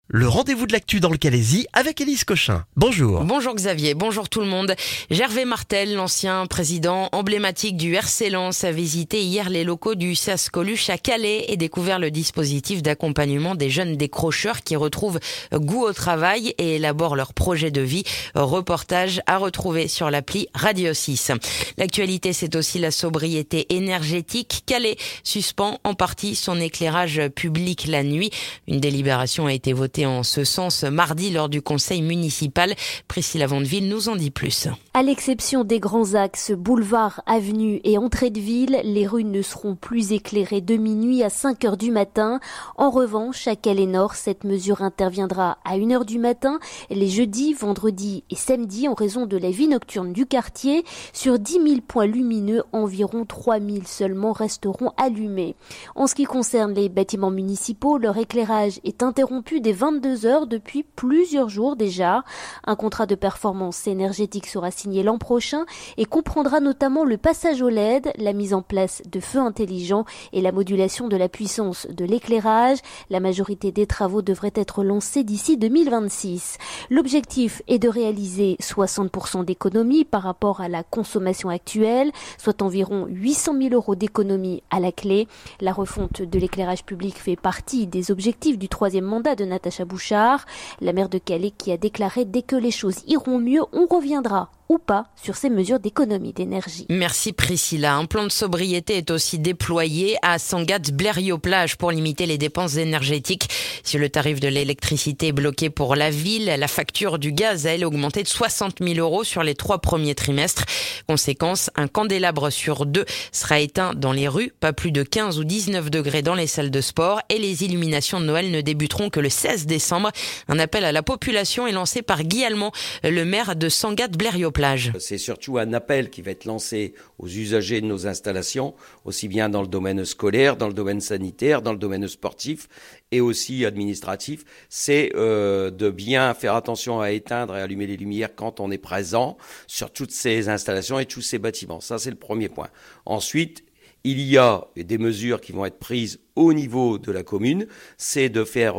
Le rendez-vous de l'actu dans le Calaisis avec Élise Cochin. Bonjour. Bonjour Xavier, bonjour tout le monde. Gervais Martel, l'ancien président emblématique du RC Lens, a visité hier les locaux du SAS Coluche à Calais et découvert le dispositif d'accompagnement des jeunes décrocheurs qui retrouvent goût au travail et élaborent leur projet de vie. Reportage à retrouver sur l'appli Radio 6. L'actualité, c'est aussi la sobriété énergétique. Calais suspend en partie son éclairage public la nuit. Une délibération a été votée en ce sens mardi lors du conseil municipal. Priscilla Vandeville nous en dit plus. À l'exception des grands axes, boulevards, avenues et entrées de ville, les rues ne seront plus éclairées de minuit à 5 heures du matin. En revanche, à Calais Nord, cette mesure interviendra à 1 heure du matin, les jeudis, vendredis et samedis en raison de la vie nocturne du quartier. Sur 10 000 points lumineux, environ 3 000 seulement resteront allumés. En ce qui concerne les bâtiments municipaux, leur éclairage est interrompu dès 22 heures depuis plusieurs jours déjà. Un contrat de performance énergétique sera signé l'an prochain et comprendra notamment le passage au LED, la mise en place de feux intelligents et la modulation de la puissance de l'éclairage. La majorité des travaux devraient être lancés d'ici 2026. L'objectif est de réaliser 60% d'économies par rapport à la consommation actuelle, soit environ 800 000 € d'économies à la clé. La refonte de l'éclairage public fait partie des objectifs du 3e mandat de Natacha Bouchard, la maire de Calais qui a déclaré: dès que les choses iront mieux, on reviendra ou pas sur ces mesures d'économie d'énergie. Merci Priscilla. Un plan de sobriété est aussi déployé à Sangatte-Blériot-Plage pour limiter les dépenses énergétiques. Si le tarif de l'électricité est bloqué pour la ville, la facture du gaz a elle augmenté de 60 000 € sur les 3 premiers trimestres. Conséquence, un candélabre sur 2 sera éteint dans les rues, pas plus de 15 ou 19 degrés dans les salles de sport, et les illuminations de Noël ne débuteront que le 16 décembre. Un appel à la population est lancé par Guy Allemand, le maire de Sangatte-Blériot-Plage. C'est surtout un appel qui va être lancé aux usagers de nos installations, aussi bien dans le domaine scolaire, dans le domaine sanitaire, dans le domaine sportif et aussi administratif. C'est de bien faire attention à éteindre et allumer les lumières quand on est présent sur toutes ces installations et tous ces bâtiments. Ça, c'est le premier point. Ensuite, il y a des mesures qui vont être prises au niveau de la commune. C'est de faire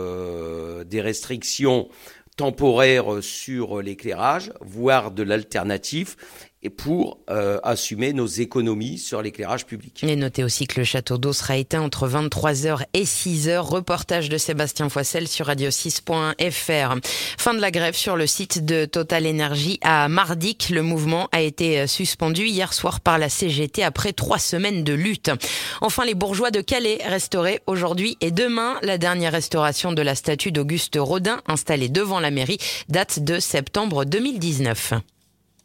des restrictions temporaire sur l'éclairage, voire de l'alternative, et pour assumer nos économies sur l'éclairage public. Et notez aussi que le château d'eau sera éteint entre 23h et 6h. Reportage de Sébastien Foissel sur radio6.fr. Fin de la grève sur le site de Total Énergie à Mardic. Le mouvement a été suspendu hier soir par la CGT après 3 semaines de lutte. Enfin, les bourgeois de Calais restaurés aujourd'hui et demain. La dernière restauration de la statue d'Auguste Rodin installée devant la mairie date de septembre 2019.